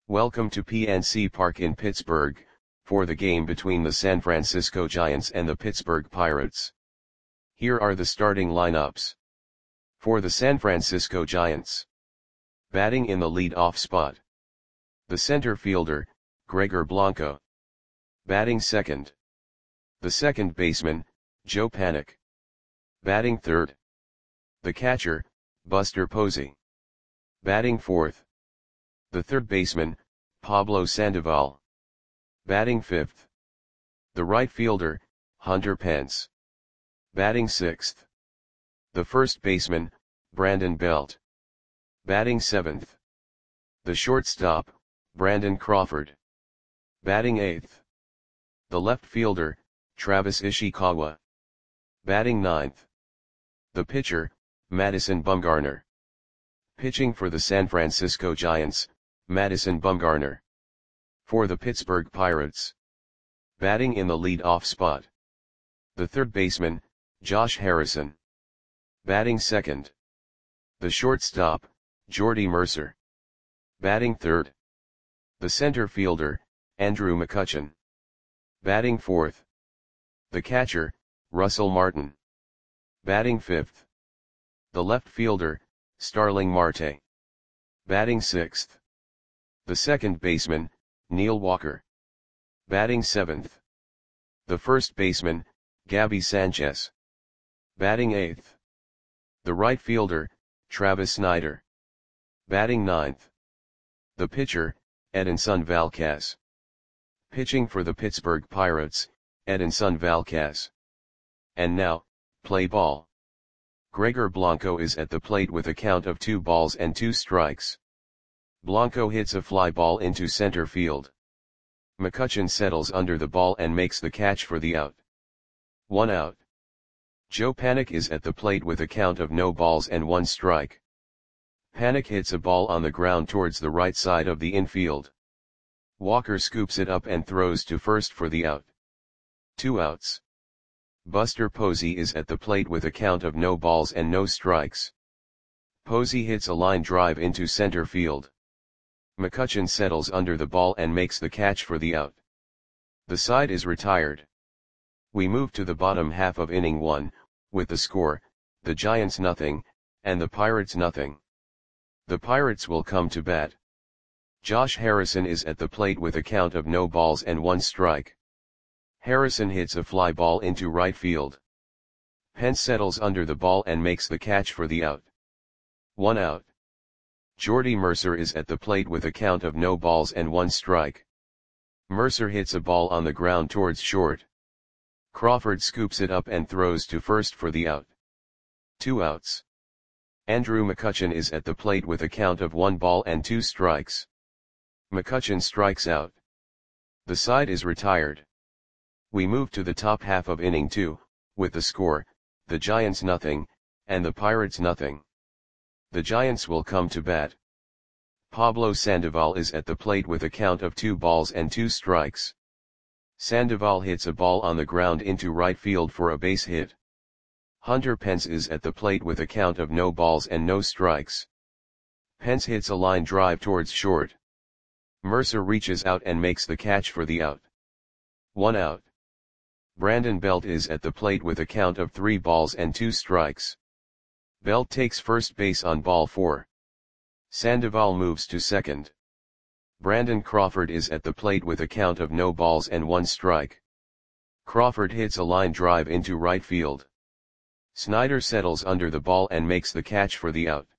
Welcome to PNC Park in Pittsburgh, for the game between the San Francisco Giants and the Pittsburgh Pirates. Here are the starting lineups. For the San Francisco Giants. Batting in the lead-off spot. The center fielder, Gregor Blanco. Batting second. The second baseman, Joe Panik. Batting third. The catcher, Buster Posey. Batting fourth. The third baseman, Pablo Sandoval. Batting fifth. The right fielder, Hunter Pence. Batting sixth. The first baseman, Brandon Belt. Batting seventh. The shortstop, Brandon Crawford. Batting eighth. The left fielder, Travis Ishikawa. Batting ninth. The pitcher, Madison Bumgarner. Pitching for the San Francisco Giants, Madison Bumgarner. For the Pittsburgh Pirates. Batting in the lead-off spot. The third baseman, Josh Harrison. Batting second. The shortstop, Jordy Mercer. Batting third. The center fielder, Andrew McCutchen. Batting fourth. The catcher, Russell Martin. Batting fifth. The left fielder, Starling Marte. Batting sixth. The second baseman, Neil Walker. Batting seventh. The first baseman, Gabby Sanchez. Batting eighth. The right fielder, Travis Snyder. Batting ninth. The pitcher, Edinson Valquez. Pitching for the Pittsburgh Pirates, Edinson Valquez. And now, play ball. Gregor Blanco is at the plate with a count of 2 balls and 2 strikes. Blanco hits a fly ball into center field. McCutchen settles under the ball and makes the catch for the out. 1 out. Joe Panik is at the plate with a count of no balls and 1 strike. Panik hits a ball on the ground towards the right side of the infield. Walker scoops it up and throws to first for the out. 2 outs. Buster Posey is at the plate with a count of no balls and no strikes. Posey hits a line drive into center field. McCutchen settles under the ball and makes the catch for the out. The side is retired. We move to the bottom half of inning 1, with the score, the Giants nothing, and the Pirates nothing. The Pirates will come to bat. Josh Harrison is at the plate with a count of no balls and 1 strike. Harrison hits a fly ball into right field. Pence settles under the ball and makes the catch for the out. 1 out. Jordy Mercer is at the plate with a count of no balls and 1 strike. Mercer hits a ball on the ground towards short. Crawford scoops it up and throws to first for the out. 2 outs. Andrew McCutchen is at the plate with a count of 1 ball and 2 strikes. McCutchen strikes out. The side is retired. We move to the top half of inning 2, with the score, the Giants nothing, and the Pirates nothing. The Giants will come to bat. Pablo Sandoval is at the plate with a count of 2 balls and 2 strikes. Sandoval hits a ball on the ground into right field for a base hit. Hunter Pence is at the plate with a count of no balls and no strikes. Pence hits a line drive towards short. Mercer reaches out and makes the catch for the out. 1 out. Brandon Belt is at the plate with a count of 3 balls and 2 strikes. Belt takes first base on ball 4. Sandoval moves to second. Brandon Crawford is at the plate with a count of no balls and 1 strike. Crawford hits a line drive into right field. Snyder settles under the ball and makes the catch for the out.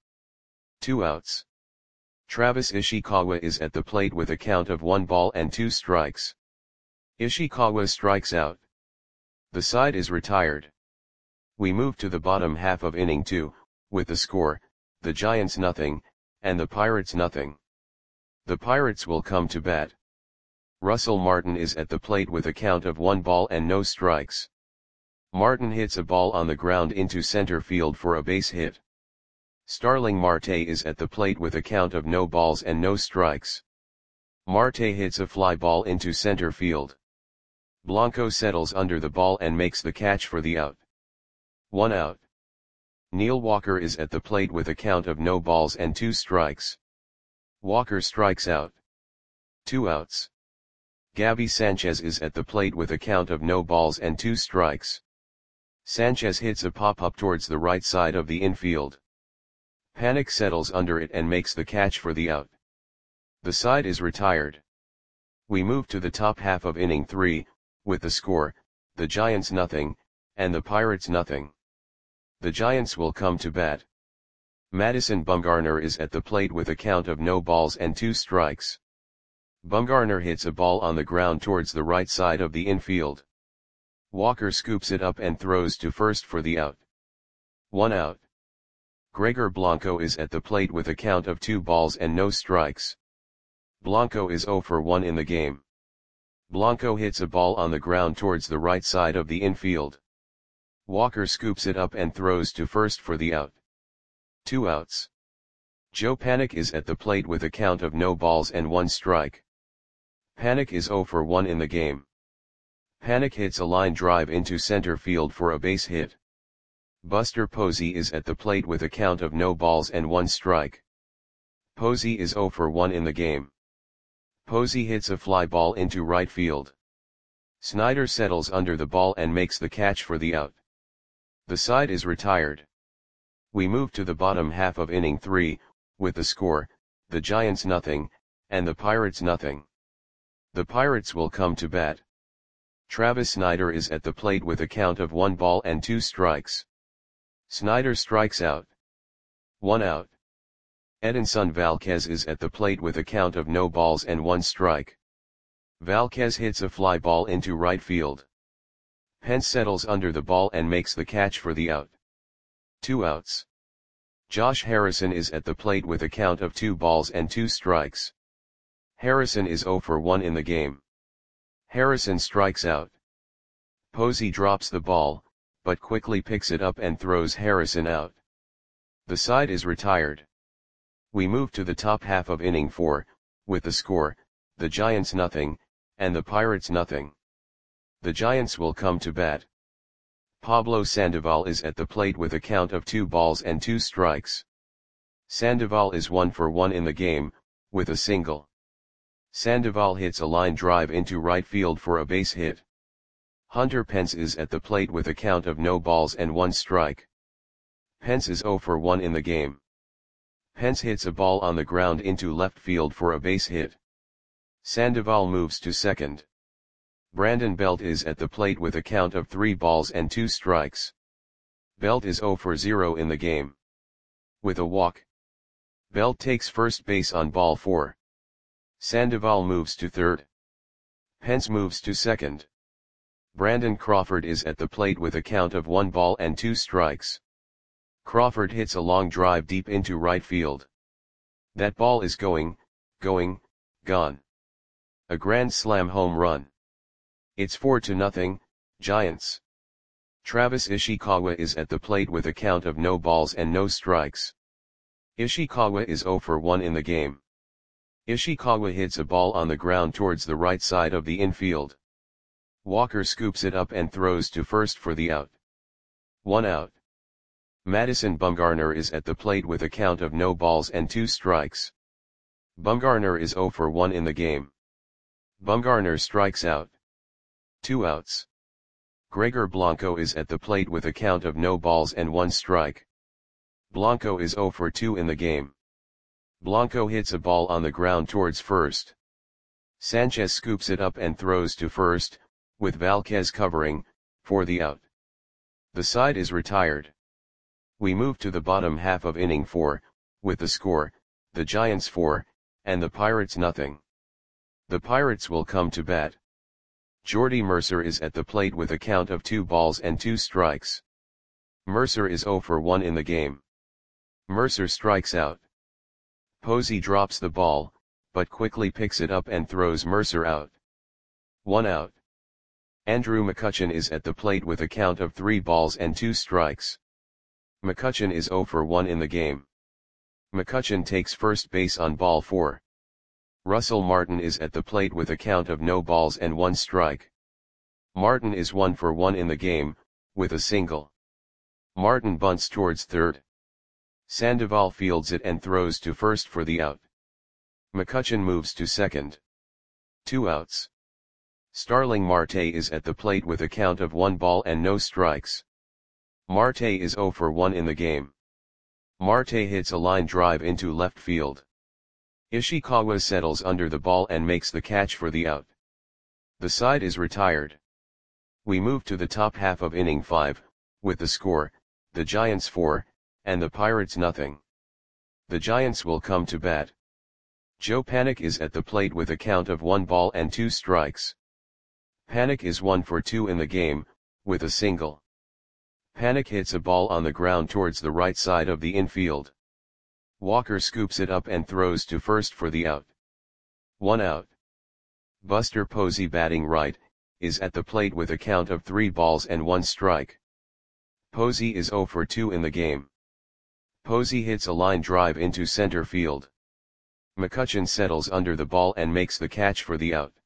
2 outs. Travis Ishikawa is at the plate with a count of 1 ball and 2 strikes. Ishikawa strikes out. The side is retired. We move to the bottom half of inning 2, with the score, the Giants nothing, and the Pirates nothing. The Pirates will come to bat. Russell Martin is at the plate with a count of 1 ball and no strikes. Martin hits a ball on the ground into center field for a base hit. Starling Marte is at the plate with a count of no balls and no strikes. Marte hits a fly ball into center field. Blanco settles under the ball and makes the catch for the out. 1 out. Neil Walker is at the plate with a count of no balls and 2 strikes. Walker strikes out. 2 outs. Gabby Sanchez is at the plate with a count of no balls and 2 strikes. Sanchez hits a pop-up towards the right side of the infield. Panik settles under it and makes the catch for the out. The side is retired. We move to the top half of inning 3, with the score, the Giants nothing, and the Pirates nothing. The Giants will come to bat. Madison Bumgarner is at the plate with a count of no balls and 2 strikes. Bumgarner hits a ball on the ground towards the right side of the infield. Walker scoops it up and throws to first for the out. 1 out. Gregor Blanco is at the plate with a count of 2 balls and no strikes. Blanco is 0 for 1 in the game. Blanco hits a ball on the ground towards the right side of the infield. Walker scoops it up and throws to first for the out. 2 outs. Joe Panik is at the plate with a count of no balls and 1 strike. Panik is 0 for 1 in the game. Panik hits a line drive into center field for a base hit. Buster Posey is at the plate with a count of no balls and 1 strike. Posey is 0 for 1 in the game. Posey hits a fly ball into right field. Snyder settles under the ball and makes the catch for the out. The side is retired. We move to the bottom half of inning 3, with the score, the Giants nothing, and the Pirates nothing. The Pirates will come to bat. Travis Snyder is at the plate with a count of 1 ball and 2 strikes. Snyder strikes out. 1 out. Edinson Valquez is at the plate with a count of no balls and 1 strike. Valquez hits a fly ball into right field. Pence settles under the ball and makes the catch for the out. 2 outs. Josh Harrison is at the plate with a count of 2 balls and 2 strikes. Harrison is 0 for 1 in the game. Harrison strikes out. Posey drops the ball, but quickly picks it up and throws Harrison out. The side is retired. We move to the top half of inning 4, with the score, the Giants nothing, and the Pirates nothing. The Giants will come to bat. Pablo Sandoval is at the plate with a count of 2 balls and 2 strikes. Sandoval is 1 for 1 in the game, with a single. Sandoval hits a line drive into right field for a base hit. Hunter Pence is at the plate with a count of no balls and 1 strike. Pence is 0 for 1 in the game. Pence hits a ball on the ground into left field for a base hit. Sandoval moves to second. Brandon Belt is at the plate with a count of 3 balls and 2 strikes. Belt is 0 for 0 in the game. With a walk, Belt takes first base on ball 4. Sandoval moves to third. Pence moves to second. Brandon Crawford is at the plate with a count of 1 ball and 2 strikes. Crawford hits a long drive deep into right field. That ball is gone. A grand slam home run. It's 4-0, Giants. Travis Ishikawa is at the plate with a count of no balls and no strikes. Ishikawa is 0 for 1 in the game. Ishikawa hits a ball on the ground towards the right side of the infield. Walker scoops it up and throws to first for the out. 1 out. Madison Bumgarner is at the plate with a count of no balls and 2 strikes. Bumgarner is 0 for 1 in the game. Bumgarner strikes out. 2 outs. Gregor Blanco is at the plate with a count of no balls and 1 strike. Blanco is 0 for 2 in the game. Blanco hits a ball on the ground towards first. Sanchez scoops it up and throws to first, with Valquez covering, for the out. The side is retired. We move to the bottom half of inning 4, with the score, the Giants 4, and the Pirates nothing. The Pirates will come to bat. Jordy Mercer is at the plate with a count of 2 balls and 2 strikes. Mercer is 0 for 1 in the game. Mercer strikes out. Posey drops the ball, but quickly picks it up and throws Mercer out. 1 out. Andrew McCutchen is at the plate with a count of 3 balls and 2 strikes. McCutchen is 0 for 1 in the game. McCutchen takes first base on ball 4. Russell Martin is at the plate with a count of no balls and 1 strike. Martin is 1 for 1 in the game, with a single. Martin bunts towards third. Sandoval fields it and throws to first for the out. McCutchen moves to second. 2 outs. Starling Marte is at the plate with a count of 1 ball and no strikes. Marte is 0 for 1 in the game. Marte hits a line drive into left field. Ishikawa settles under the ball and makes the catch for the out. The side is retired. We move to the top half of inning 5, with the score, the Giants 4, and the Pirates nothing. The Giants will come to bat. Joe Panik is at the plate with a count of 1 ball and 2 strikes. Panik is 1 for 2 in the game, with a single. Panik hits a ball on the ground towards the right side of the infield. Walker scoops it up and throws to first for the out. 1 out. Buster Posey, batting right, is at the plate with a count of 3 balls and 1 strike. Posey is 0 for 2 in the game. Posey hits a line drive into center field. McCutchen settles under the ball and makes the catch for the out.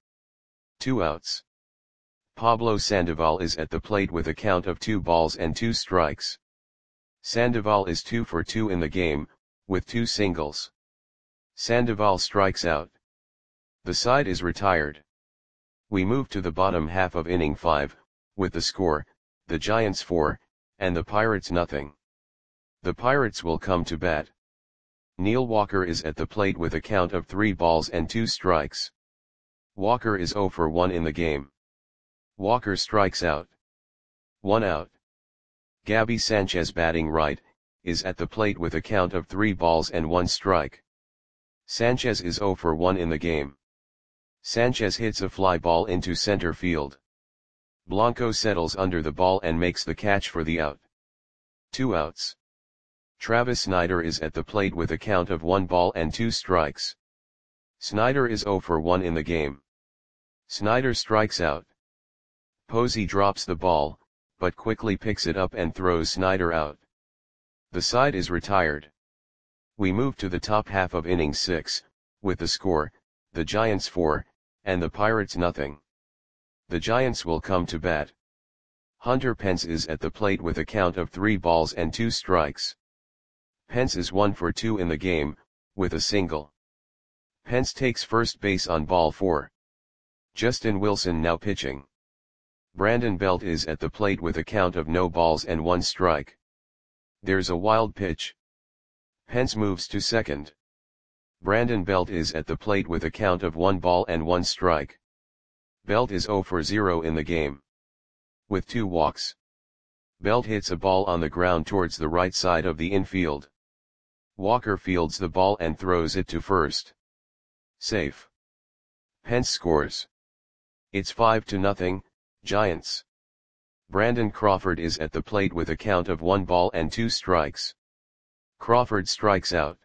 2 outs. Pablo Sandoval is at the plate with a count of 2 balls and 2 strikes. Sandoval is 2 for 2 in the game, with 2 singles. Sandoval strikes out. The side is retired. We move to the bottom half of inning 5, with the score, the Giants 4, and the Pirates nothing. The Pirates will come to bat. Neil Walker is at the plate with a count of 3 balls and 2 strikes. Walker is 0 for 1 in the game. Walker strikes out. 1 out. Gabby Sanchez, batting right, is at the plate with a count of 3 balls and 1 strike. Sanchez is 0 for 1 in the game. Sanchez hits a fly ball into center field. Blanco settles under the ball and makes the catch for the out. 2 outs. Travis Snider is at the plate with a count of 1 ball and 2 strikes. Snider is 0 for 1 in the game. Snider strikes out. Posey drops the ball, but quickly picks it up and throws Snider out. The side is retired. We move to the top half of inning 6, with the score, the Giants 4, and the Pirates nothing. The Giants will come to bat. Hunter Pence is at the plate with a count of 3 balls and 2 strikes. Pence is 1 for 2 in the game, with a single. Pence takes first base on ball 4. Justin Wilson now pitching. Brandon Belt is at the plate with a count of no balls and 1 strike. There's a wild pitch. Pence moves to second. Brandon Belt is at the plate with a count of 1 ball and 1 strike. Belt is 0 for 0 in the game. With 2 walks. Belt hits a ball on the ground towards the right side of the infield. Walker fields the ball and throws it to first. Safe. Pence scores. It's 5-0, Giants. Brandon Crawford is at the plate with a count of 1 ball and 2 strikes. Crawford strikes out.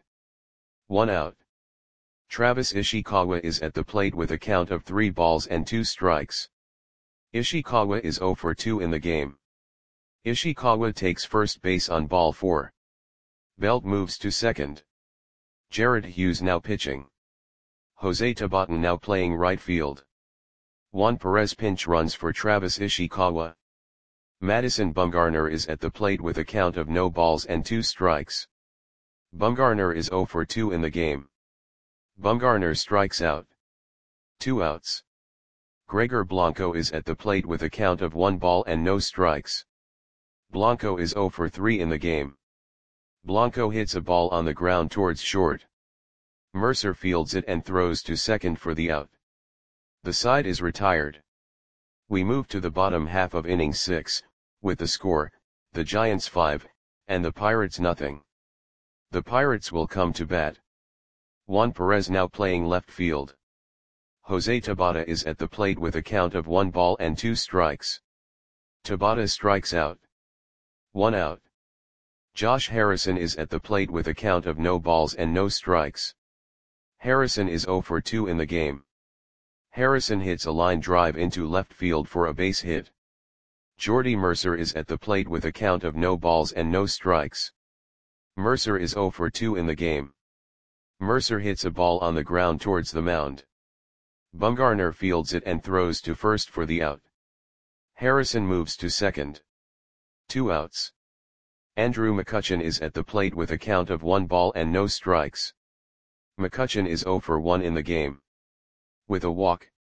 1 out. Travis Ishikawa is at the plate with a count of 3 balls and 2 strikes. Ishikawa is 0 for 2 in the game. Ishikawa takes first base on ball 4. Belt moves to second. Jared Hughes now pitching. Jose Tabatan now playing right field. Juan Perez pinch runs for Travis Ishikawa. Madison Bumgarner is at the plate with a count of no balls and 2 strikes. Bumgarner is 0 for 2 in the game. Bumgarner strikes out. 2 outs. Gregor Blanco is at the plate with a count of 1 ball and no strikes. Blanco is 0 for 3 in the game. Blanco hits a ball on the ground towards short. Mercer fields it and throws to second for the out. The side is retired. We move to the bottom half of inning 6, with the score, the Giants 5, and the Pirates nothing. The Pirates will come to bat. Juan Perez now playing left field. Jose Tabata is at the plate with a count of 1 ball and 2 strikes. Tabata strikes out. 1 out. Josh Harrison is at the plate with a count of no balls and no strikes. Harrison is 0 for 2 in the game. Harrison hits a line drive into left field for a base hit. Jordy Mercer is at the plate with a count of no balls and no strikes. Mercer is 0 for 2 in the game. Mercer hits a ball on the ground towards the mound. Bumgarner fields it and throws to first for the out. Harrison moves to second. 2 outs. Andrew McCutchen is at the plate with a count of 1 ball and no strikes. McCutchen is 0 for 1 in the game. With a walk,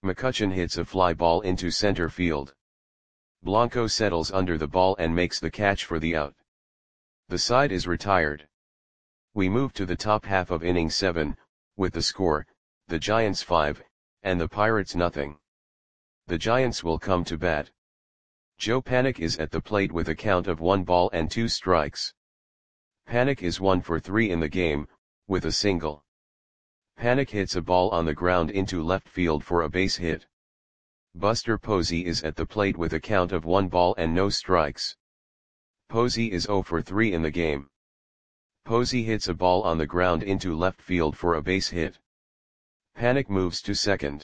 McCutcheon hits a fly ball into center field. Blanco settles under the ball and makes the catch for the out. The side is retired. We move to the top half of inning 7, with the score, the Giants 5, and the Pirates nothing. The Giants will come to bat. Joe Panik is at the plate with a count of 1 ball and 2 strikes. Panik is 1 for 3 in the game, with a single. Panik hits a ball on the ground into left field for a base hit. Buster Posey is at the plate with a count of 1 ball and no strikes. Posey is 0 for 3 in the game. Posey hits a ball on the ground into left field for a base hit. Panik moves to second.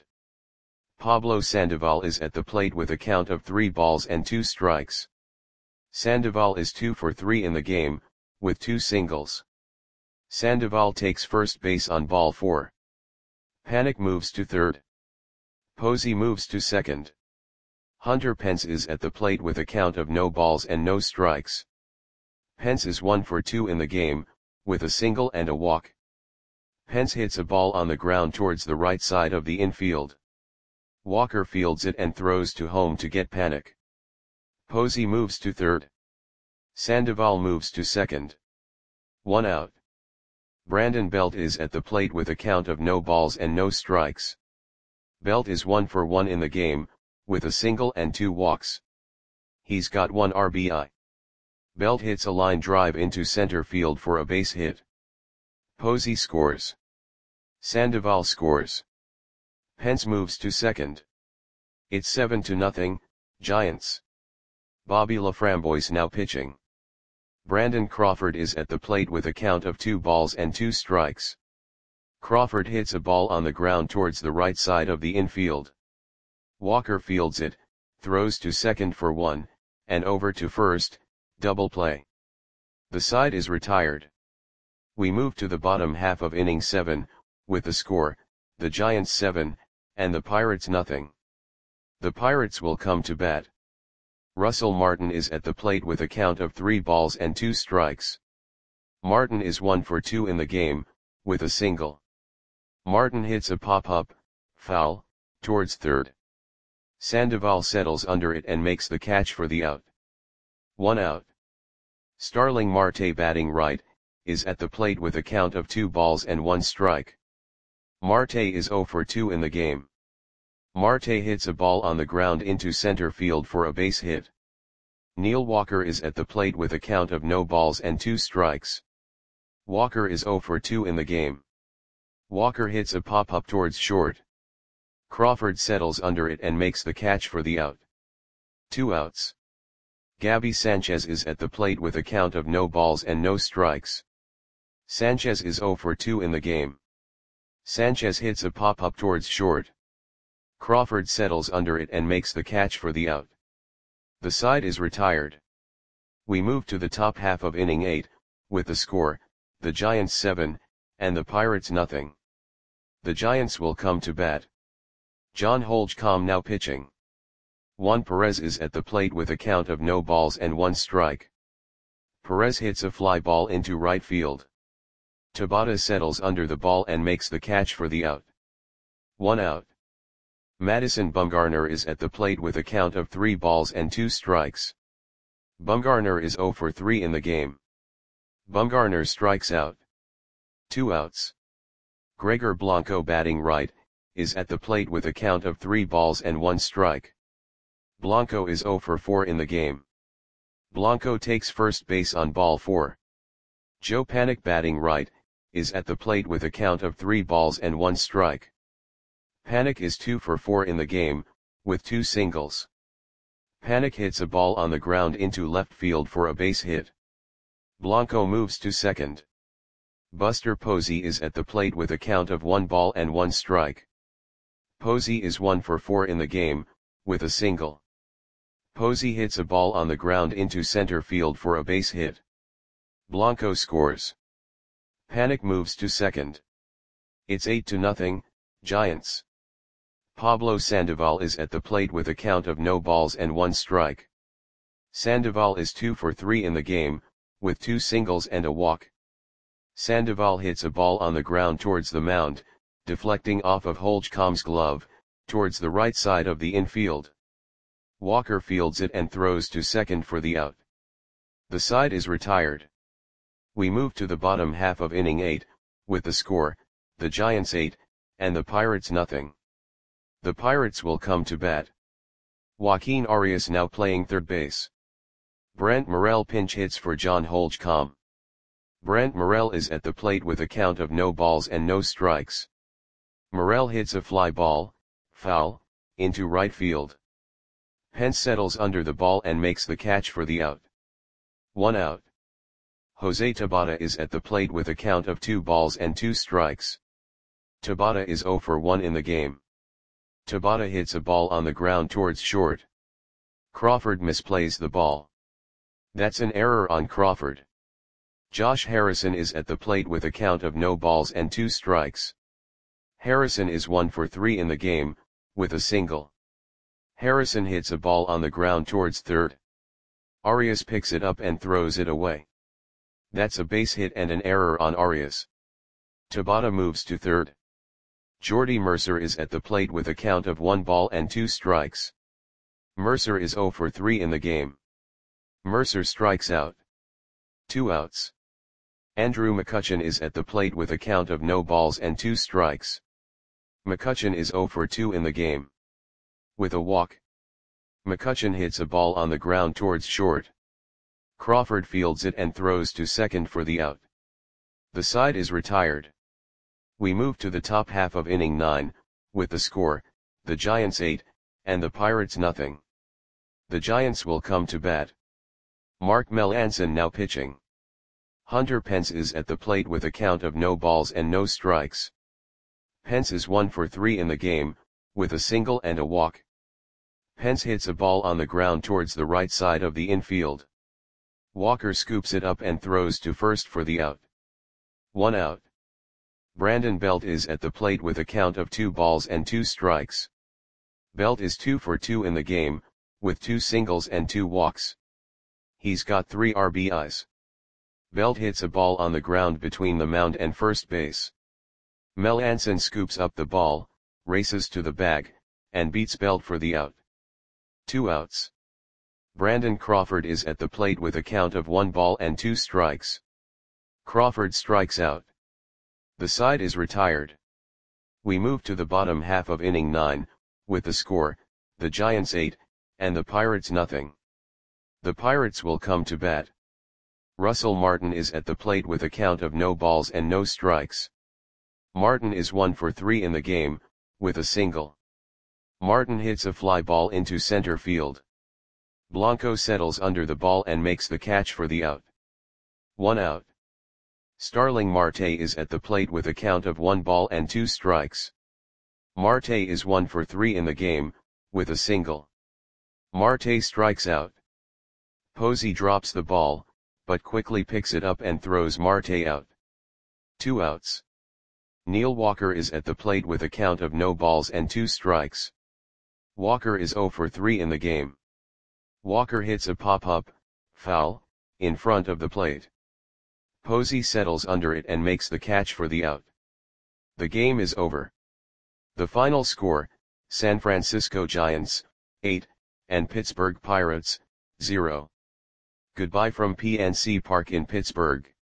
Pablo Sandoval is at the plate with a count of 3 balls and 2 strikes. Sandoval is 2 for 3 in the game, with 2 singles. Sandoval takes first base on ball 4. Panik moves to third. Posey moves to second. Hunter Pence is at the plate with a count of no balls and no strikes. Pence is 1 for 2 in the game, with a single and a walk. Pence hits a ball on the ground towards the right side of the infield. Walker fields it and throws to home to get Panik. Posey moves to third. Sandoval moves to second. 1 out. Brandon Belt is at the plate with a count of no balls and no strikes. Belt is 1 for 1 in the game, with a single and 2 walks. He's got 1 RBI. Belt hits a line drive into center field for a base hit. Posey scores. Sandoval scores. Pence moves to second. It's 7-0, Giants. Bobby LaFramboise now pitching. Brandon Crawford is at the plate with a count of 2 balls and 2 strikes. Crawford hits a ball on the ground towards the right side of the infield. Walker fields it, throws to second for 1, and over to first, double play. The side is retired. We move to the bottom half of inning 7, with the score, the Giants 7, and the Pirates nothing. The Pirates will come to bat. Russell Martin is at the plate with a count of 3 balls and 2 strikes. Martin is 1 for 2 in the game, with a single. Martin hits a pop-up, foul, towards third. Sandoval settles under it and makes the catch for the out. 1 out. Starling Marte batting right, is at the plate with a count of 2 balls and 1 strike. Marte is 0 for 2 in the game. Marte hits a ball on the ground into center field for a base hit. Neil Walker is at the plate with a count of no balls and 2 strikes. Walker is 0 for 2 in the game. Walker hits a pop-up towards short. Crawford settles under it and makes the catch for the out. 2 outs. Gabby Sanchez is at the plate with a count of no balls and no strikes. Sanchez is 0 for 2 in the game. Sanchez hits a pop-up towards short. Crawford settles under it and makes the catch for the out. The side is retired. We move to the top half of inning 8, with the score, the Giants 7, and the Pirates nothing. The Giants will come to bat. John Holcomb now pitching. Juan Perez is at the plate with a count of no balls and 1 strike. Perez hits a fly ball into right field. Tabata settles under the ball and makes the catch for the out. 1 out. Madison Bumgarner is at the plate with a count of 3 balls and 2 strikes. Bumgarner is 0 for 3 in the game. Bumgarner strikes out. 2 outs. Gregor Blanco batting right, is at the plate with a count of 3 balls and 1 strike. Blanco is 0 for 4 in the game. Blanco takes first base on ball 4. Joe Panik batting right, is at the plate with a count of 3 balls and 1 strike. Panik is 2 for 4 in the game, with 2 singles. Panik hits a ball on the ground into left field for a base hit. Blanco moves to second. Buster Posey is at the plate with a count of 1 ball and 1 strike. Posey is 1 for 4 in the game, with a single. Posey hits a ball on the ground into center field for a base hit. Blanco scores. Panik moves to second. It's 8-0, Giants. Pablo Sandoval is at the plate with a count of no balls and 1 strike. Sandoval is 2 for 3 in the game, with 2 singles and a walk. Sandoval hits a ball on the ground towards the mound, deflecting off of Holcomb's glove, towards the right side of the infield. Walker fields it and throws to second for the out. The side is retired. We move to the bottom half of inning 8, with the score, the Giants 8, and the Pirates nothing. The Pirates will come to bat. Joaquin Arias now playing third base. Brent Morel pinch hits for John Holcomb. Brent Morel is at the plate with a count of no balls and no strikes. Morel hits a fly ball, foul, into right field. Pence settles under the ball and makes the catch for the out. 1 out. Jose Tabata is at the plate with a count of 2 balls and 2 strikes. Tabata is 0 for 1 in the game. Tabata hits a ball on the ground towards short. Crawford misplays the ball. That's an error on Crawford. Josh Harrison is at the plate with a count of no balls and 2 strikes. Harrison is 1 for 3 in the game, with a single. Harrison hits a ball on the ground towards third. Arias picks it up and throws it away. That's a base hit and an error on Arias. Tabata moves to third. Jordy Mercer is at the plate with a count of 1 ball and 2 strikes. Mercer is 0 for 3 in the game. Mercer strikes out. 2 outs. Andrew McCutchen is at the plate with a count of no balls and 2 strikes. McCutchen is 0 for 2 in the game. With a walk. McCutchen hits a ball on the ground towards short. Crawford fields it and throws to second for the out. The side is retired. We move to the top half of inning 9, with the score, the Giants 8, and the Pirates nothing. The Giants will come to bat. Mark Melancon now pitching. Hunter Pence is at the plate with a count of no balls and no strikes. Pence is 1 for 3 in the game, with a single and a walk. Pence hits a ball on the ground towards the right side of the infield. Walker scoops it up and throws to first for the out. 1 out. Brandon Belt is at the plate with a count of 2 balls and 2 strikes. Belt is 2 for 2 in the game, with 2 singles and 2 walks. He's got 3 RBIs. Belt hits a ball on the ground between the mound and first base. Melancon scoops up the ball, races to the bag, and beats Belt for the out. 2 outs. Brandon Crawford is at the plate with a count of 1 ball and 2 strikes. Crawford strikes out. The side is retired. We move to the bottom half of inning 9, with the score, the Giants 8, and the Pirates nothing. The Pirates will come to bat. Russell Martin is at the plate with a count of no balls and no strikes. Martin is 1 for 3 in the game, with a single. Martin hits a fly ball into center field. Blanco settles under the ball and makes the catch for the out. 1 out. Starling Marte is at the plate with a count of 1 ball and 2 strikes. Marte is 1 for 3 in the game, with a single. Marte strikes out. Posey drops the ball, but quickly picks it up and throws Marte out. 2 outs. Neil Walker is at the plate with a count of no balls and 2 strikes. Walker is 0 for 3 in the game. Walker hits a pop-up, foul, in front of the plate. Posey settles under it and makes the catch for the out. The game is over. The final score, San Francisco Giants, 8, and Pittsburgh Pirates, 0. Goodbye from PNC Park in Pittsburgh.